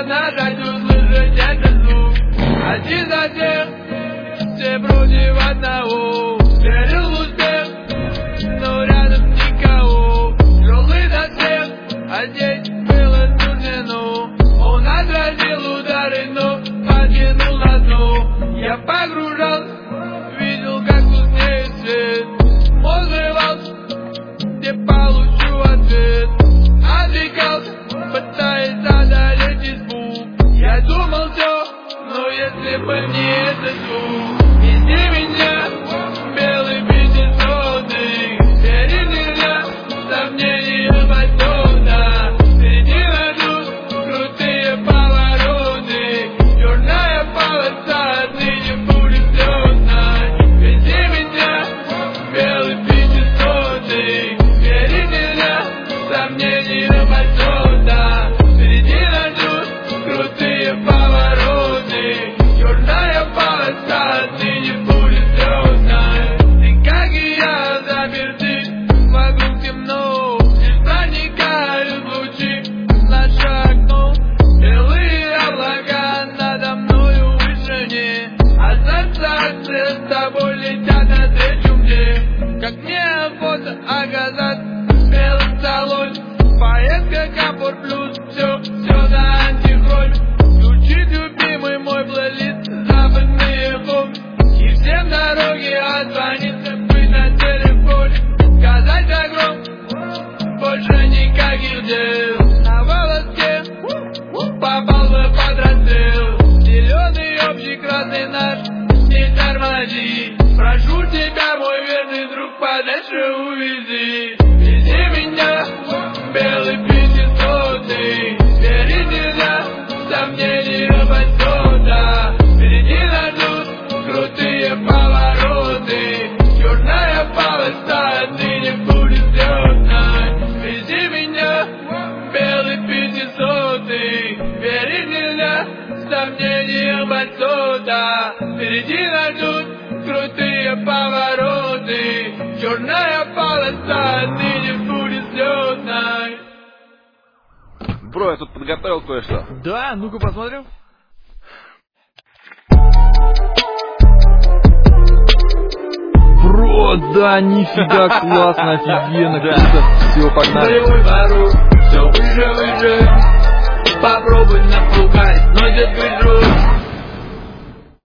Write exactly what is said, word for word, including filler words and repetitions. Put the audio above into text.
надо нажать, услышать этот звук. Один за всех, все против одного. Верил в успех, но рядом никого. Тяжелый доспех, одеть было суждено. Он отразил удары, но подкинул на дно. Я погружался, видел, как тускнеет свет. Он взрывался, где получу ответ. Отвлекался, пытаясь одолеть испуг. Я думал все, но если бы не этот звук. Везде меня белый пятисотый. Верить нельзя, сомнения подсода. Впереди найдут крутые повороты. Черная полоса отныне будет взлетной. Везде меня белый пятисотый. Верить нельзя, сомнения подсода. Впереди найдут крутые повороты. Черная полоса отныне будет взлетной. Ты, как и я, заперты, вокруг темно. Здесь проникают лучи в наше окно. Белые облака надо мною в вышине. Ассоциации с тобой летят навстречу мне. Как мне охота оказаться в белом салоне. Поездка комфорт плюс, все, все на антихроме. Звучит любимый мой плейлист, западные хобби. И всем дороги отзвониться, быть на телефоне. Сказать огром, больше никаких дел. На волоске попал бы под расстрел. Зеленый общий красный наш, не тормози. Прошу тебя, мой верный друг, подальше увези. Вези меня, белый пятисотый. Верить нельзя, сомнения подсода. Впереди найдут крутые повороты. Черная полоса отныне будет взлетной. Вези меня, белый пятисотый. Верить нельзя, сомнения подсода. Впереди найдут крутые повороты. Черная полоса отныне будет взлетной. Бро, я тут подготовил кое-что. Да, ну-ка посмотрим. Бро, да, нифига, классно, офигенно, круто. Все, погнали. Боевой бару, все выше, выше. Попробуй напугать, но здесь грыжу.